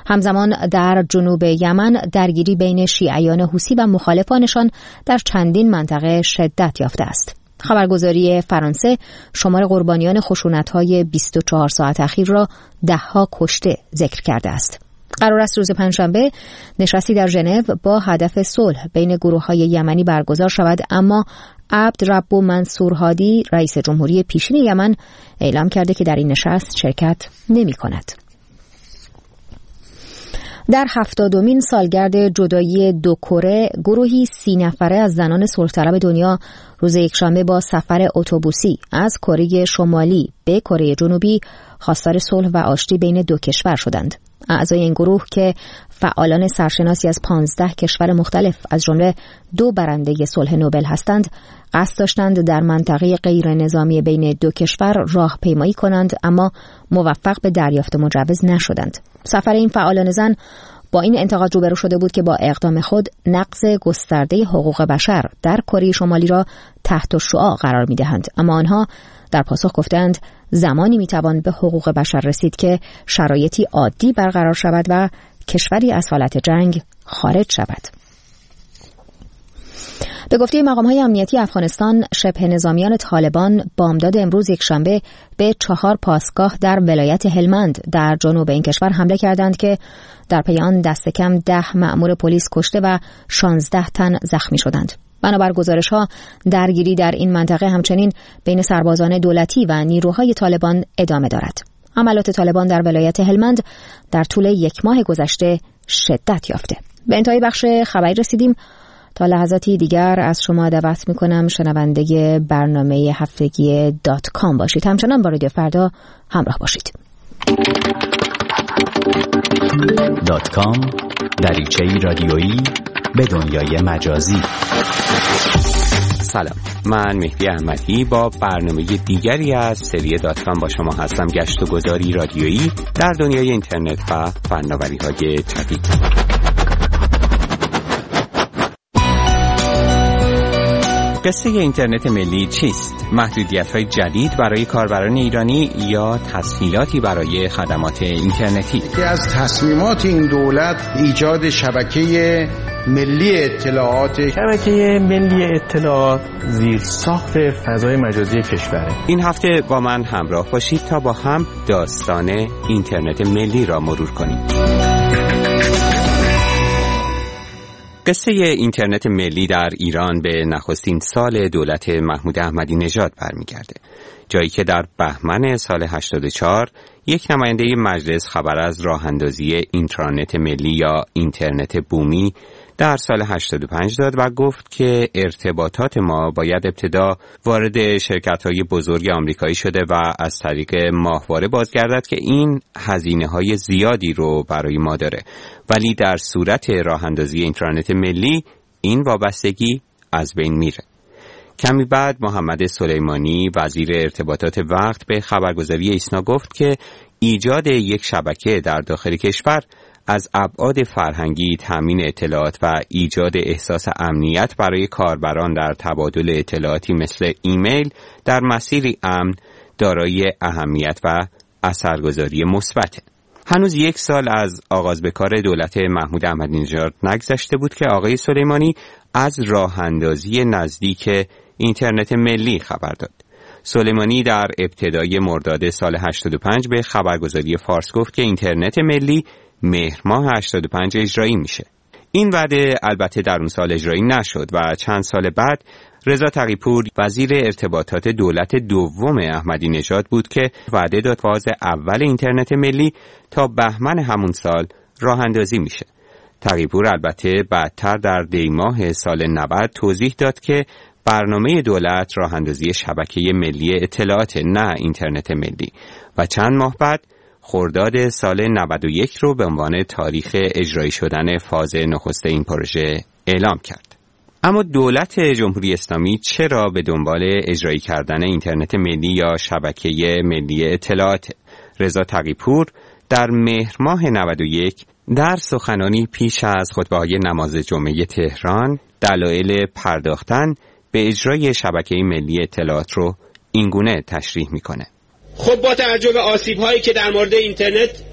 همزمان در جنوب یمن درگیری بین شیعیان حوثی و مخالفانشان در چندین منطقه شدت یافته است. خبرگزاری فرانسه شمار قربانیان خشونت‌های 24 ساعت اخیر را 10 کشته ذکر کرده است. قرار است روز پنجشنبه نشستی در ژنو با هدف صلح بین گروه‌های یمنی برگزار شود، اما عبدربو منصور هادی رئیس جمهوری پیشین یمن اعلام کرده که در این نشست شرکت نمی‌کند. در 70مین سالگرد جدایی دو کره، گروهی 30 نفره از زنان صلح‌طلب دنیا روز یکشنبه با سفر اتوبوسی از کره شمالی به کره جنوبی خواستار صلح و آشتی بین دو کشور شدند. اعضای این گروه که فعالان سرشناسی از 15 کشور مختلف از جمله 2 برنده صلح نوبل هستند، قصد داشتند در منطقه غیر نظامی بین دو کشور راهپیمایی کنند، اما موفق به دریافت مجوز نشدند. سفر این فعالان زن با این انتقاد روبرو شده بود که با اقدام خود نقض گسترده حقوق بشر در کره شمالی را تحت شعاع قرار می‌دهند، اما آنها در پاسخ گفتند زمانی میتوان به حقوق بشر رسید که شرایطی عادی برقرار شود و کشوری از حالت جنگ خارج شود. به گفته مقام‌های امنیتی افغانستان، شبه نظامیان طالبان بامداد امروز یکشنبه به 4 پاسگاه در ولایت هلمند در جنوب این کشور حمله کردند که در پی آن دست کم 10 مأمور پلیس کشته و 16 تن زخمی شدند. بنابر گزارش‌ها درگیری در این منطقه همچنین بین سربازان دولتی و نیروهای طالبان ادامه دارد. عملیات طالبان در ولایت هلمند در طول 1 ماه گذشته شدت یافته. به انتهای بخش خبری رسیدیم. تا لحظاتی دیگر از شما دعوت می‌کنم شنونده برنامه هفتگی .com باشید. همچنان با رادیو فردا همراه باشید. .com دریچه‌ای رادیویی به دنیای مجازی. سلام، من مهدی احمدی با برنامه دیگری از سری .com با شما هستم. گشت و گذاری رادیویی در دنیای اینترنت و فناوری‌های جدید. قصه اینترنت ملی چیست؟ محدودیت‌های جدید برای کاربران ایرانی یا تسهیلاتی برای خدمات اینترنتی؟ که از تصمیمات این دولت ایجاد شبکه ملی اطلاعات. شبکه ملی اطلاعات زیرساخت فضای مجازی کشوره. این هفته با من همراه باشید تا با هم داستان اینترنت ملی را مرور کنیم. قصه اینترنت ملی در ایران به نخستین سال دولت محمود احمدی نژاد برمیگرده، جایی که در بهمن سال 84 یک نماینده مجلس خبر از راه‌اندازی اینترنت ملی یا اینترنت بومی در سال 85 داد و گفت که ارتباطات ما باید ابتدا وارد شرکت‌های بزرگ آمریکایی شده و از طریق ماهواره بازگردد که این هزینه‌های زیادی رو برای ما داره، ولی در صورت راه‌اندازی اینترنت ملی این وابستگی از بین میره. کمی بعد محمد سلیمانی وزیر ارتباطات وقت به خبرگزاری ایسنا گفت که ایجاد یک شبکه در داخل کشور از ابعاد فرهنگی، تامین اطلاعات و ایجاد احساس امنیت برای کاربران در تبادل اطلاعاتی مثل ایمیل در مسیری امن دارای اهمیت و اثرگذاری مثبته. هنوز 1 سال از آغاز به کار دولت محمود احمدی نژاد نگذشته بود که آقای سلیمانی از راه اندازی نزدیک اینترنت ملی خبر داد. سلیمانی در ابتدای مرداد سال 85 به خبرگزاری فارس گفت که اینترنت ملی مهر ماه 85 اجرایی میشه. این وعده البته در اون سال اجرایی نشد و چند سال بعد رضا تقی‌پور وزیر ارتباطات دولت دوم احمدی نژاد بود که وعده داد فاز اول اینترنت ملی تا بهمن همون سال راه اندازی میشه. تقی‌پور البته بعدتر در دی ماه سال 90 توضیح داد که برنامه دولت راه اندازی شبکه ملی اطلاعات، نه اینترنت ملی، و چند ماه بعد خرداد سال 91 رو به عنوان تاریخ اجرایی شدن فاز نخست این پروژه اعلام کرد. اما دولت جمهوری اسلامی چرا به دنبال اجرایی کردن اینترنت ملی یا شبکه ملی اطلاعات؟ رضا تقی‌پور در مهر ماه 91 در سخنانی پیش از خطبه‌های نماز جمعه تهران دلایل پرداختن به اجرای شبکه ملی اطلاعات رو اینگونه تشریح میکنه. خب با توجه به آسیب‌هایی که در مورد اینترنت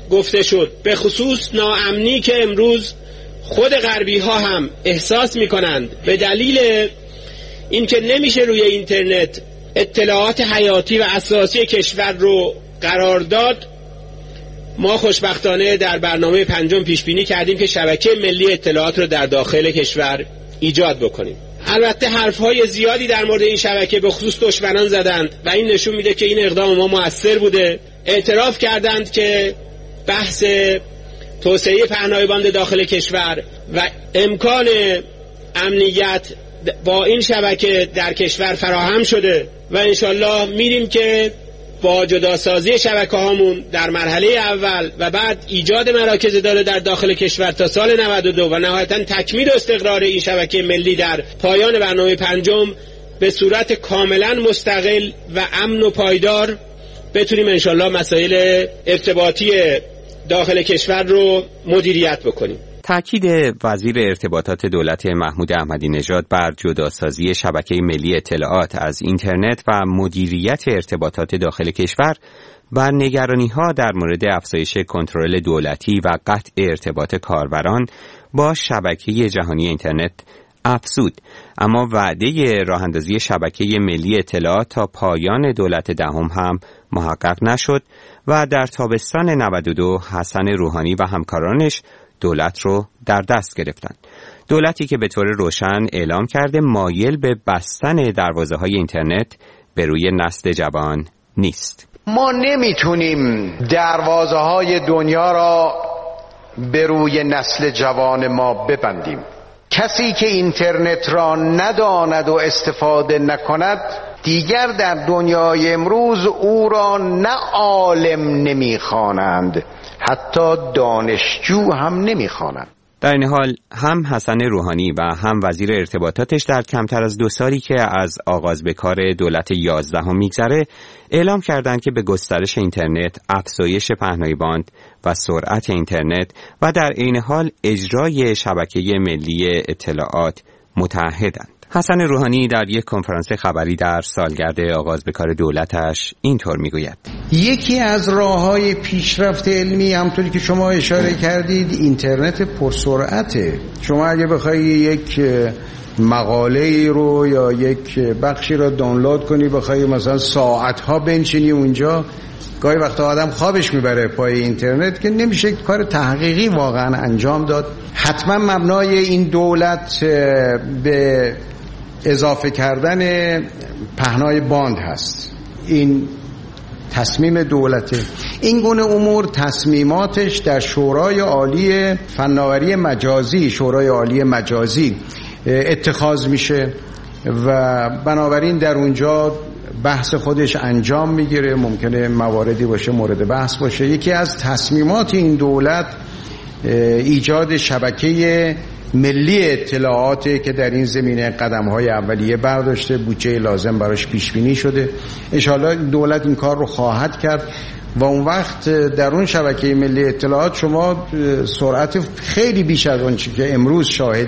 گفته شد، به خصوص ناامنی که امروز خود غربی ها هم احساس می کنند به دلیل اینکه نمیشه روی اینترنت اطلاعات حیاتی و اساسی کشور رو قرار داد، ما خوشبختانه در برنامه پنجم پیش بینی کردیم که شبکه ملی اطلاعات رو در داخل کشور ایجاد بکنیم. البته حرفهای زیادی در مورد این شبکه به خصوص دشمنان زدند و این نشون میده که این اقدام ما مؤثر بوده. اعتراف کردند که بحث توسعه پهنای باند داخل کشور و امکان امنیت با این شبکه در کشور فراهم شده و انشالله میریم که با جداسازی شبکه هامون در مرحله اول و بعد ایجاد مراکز اداره در داخل کشور تا سال 92 و نهایتاً تکمیل و استقرار این شبکه ملی در پایان برنامه پنجم به صورت کاملا مستقل و امن و پایدار بتونیم انشالله مسائل ارتباطی داخل کشور رو مدیریت بکنیم. تأکید وزیر ارتباطات دولت محمود احمدی نژاد بر جداسازی شبکه ملی اطلاعات از اینترنت و مدیریت ارتباطات داخل کشور و نگرانی‌ها در مورد افزایش کنترل دولتی و قطع ارتباط کاربران با شبکه جهانی اینترنت افزود، اما وعده راه‌اندازی شبکه ملی اطلاعات تا پایان دولت دهم هم محقق نشد و در تابستان 92 حسن روحانی و همکارانش دولت رو در دست گرفتند. دولتی که به طور روشن اعلام کرده مایل به بستن دروازه‌های اینترنت به روی نسل جوان نیست. ما نمیتونیم دروازه‌های دنیا را به روی نسل جوان ما ببندیم. کسی که اینترنت را نداند و استفاده نکند دیگر در دنیای امروز او را نه عالم نمیخوانند، حتی دانشجو هم نمیخوانند. در این حال هم حسن روحانی و هم وزیر ارتباطاتش در کمتر از 2 سالی که از آغاز به کار دولت 11 میگذره اعلام کردند که به گسترش اینترنت، افزایش پهنای باند و سرعت اینترنت و در عین حال اجرای شبکه ملی اطلاعات متعهدند. حسن روحانی در یک کنفرانس خبری در سالگرد آغاز به کار دولتش اینطور میگوید: یکی از راه‌های پیشرفت علمی همونطوری که شما اشاره کردید اینترنت پرسرعته. شما اگه بخوای یک مقاله رو یا یک بخشی رو دانلود کنی، بخوای مثلا ساعت‌ها بنشینی اونجا، گاهی وقتا آدم خوابش میبره پای اینترنت که نمیشه کار تحقیقی واقعا انجام داد. حتما مبنای این دولت به اضافه کردن پهنای باند هست. این تصمیم دولته. این گونه امور تصمیماتش در شورای عالی فناوری مجازی، شورای عالی مجازی اتخاذ میشه و بنابراین در اونجا بحث خودش انجام میگیره. ممکنه مواردی باشه مورد بحث باشه. یکی از تصمیمات این دولت ایجاد شبکه ملی اطلاعاته که در این زمینه قدم‌های اولیه برداشته، بودجه لازم براش پیش بینی شده. ان شاءالله دولت این کار رو خواهد کرد و اون وقت در اون شبکه ملی اطلاعات شما سرعت خیلی بیش از اون چیزی که امروز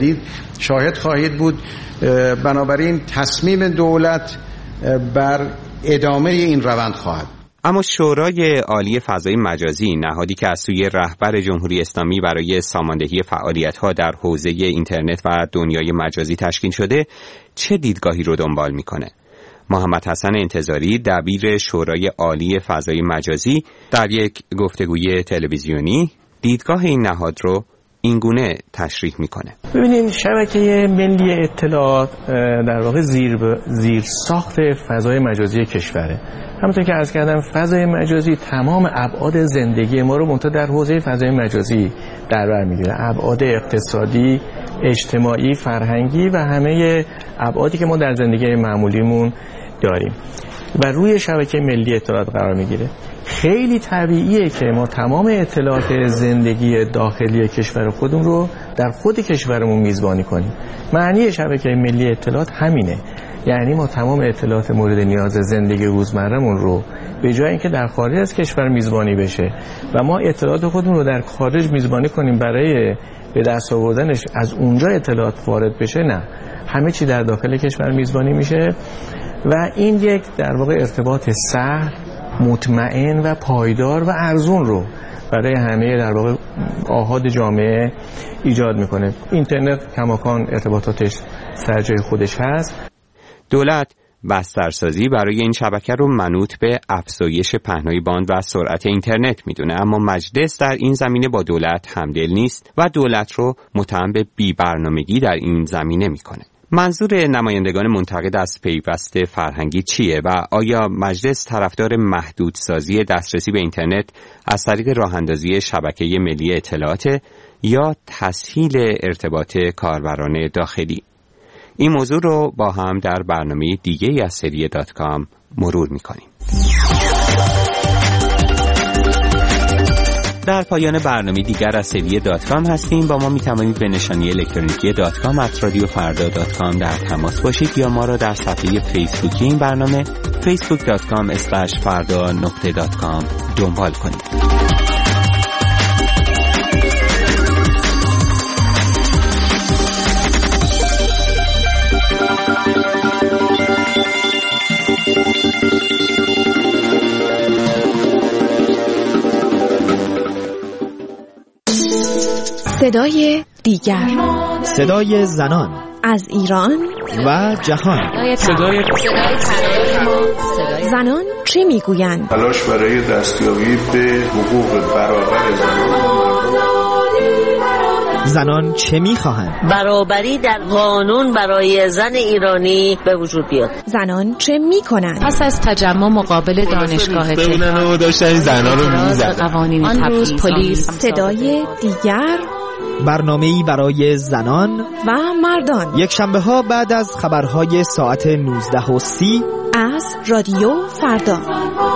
شاهد خواهید بود. بنابراین تصمیم دولت بر ادامه این روند خواهد. اما شورای عالی فضای مجازی، نهادی که از سوی رهبر جمهوری اسلامی برای ساماندهی فعالیت‌ها در حوزه اینترنت و دنیای مجازی تشکیل شده، چه دیدگاهی رو دنبال می‌کنه؟ محمد حسن انتظاری، دبیر شورای عالی فضای مجازی، در یک گفتگوی تلویزیونی دیدگاه این نهاد رو اینگونه تشریح میکنه. ببینید، شبکه ملی اطلاعات در واقع زیر ساخت فضای مجازی کشوره. همونطور که عرض کردم، فضای مجازی تمام ابعاد زندگی ما رو منتها در حوزه فضای مجازی در بر میگیره. ابعاد اقتصادی، اجتماعی، فرهنگی و همه ابعادی که ما در زندگی معمولیمون داریم و روی شبکه ملی اطلاعات قرار میگیره. خیلی طبیعیه که ما تمام اطلاعات زندگی داخلی کشور خودمون رو در خود کشورمون میزبانی کنیم. معنی شبکه ملی اطلاعات همینه. یعنی ما تمام اطلاعات مورد نیاز زندگی روزمرهمون رو به جای اینکه در خارج از کشور میزبانی بشه و ما اطلاعات خودمون رو در خارج میزبانی کنیم برای به دست آوردنش از اونجا اطلاعات وارد بشه، نه، همه چی در داخل کشور میزبانی میشه و این یک در واقع ارتباط سهل، مطمئن و پایدار و ارزون رو برای همه در واقع آحاد جامعه ایجاد میکنه. اینترنت کماکان ارتباطاتش سر جای خودش هست. دولت بسترسازی برای این شبکه رو منوط به افزایش پهنای باند و سرعت اینترنت میدونه، اما مجلس در این زمینه با دولت همدل نیست و دولت رو متهم به بی‌برنامگی در این زمینه میکنه. منظور نمایندگان منتقد از پیوست فرهنگی چیه و آیا مجلس طرفدار محدودسازی دسترسی به اینترنت از طریق راه‌اندازی شبکه ملی اطلاعات یا تسهیل ارتباط کاربران داخلی؟ این موضوع رو با هم در برنامه دیگه از سری .com مرور میکنیم. در پایان برنامه دیگر از سری .com هستیم. با ما میتوانید به نشانی الکترونیکی .com@radiofarda.com در تماس باشید یا ما را در صفحه فیسبوکی این برنامه facebook.com/farda.com دنبال کنید. صدای دیگر، صدای زنان از ایران و جهان، صدای زنان چه میگویند؟ تلاش برای دستیابی به حقوق برابر زنان چه میخواهند؟ برابری در قانون برای زن ایرانی به وجود بیاد. زنان چه میکنند؟ پس از تجمع مقابل دانشگاه تهران داشتن زنان رو میزدن. آن روز پلیس. صدای دیگر، برنامه‌ای برای زنان و مردان، یک شنبه ها بعد از خبرهای ساعت 19:30 از رادیو فردا.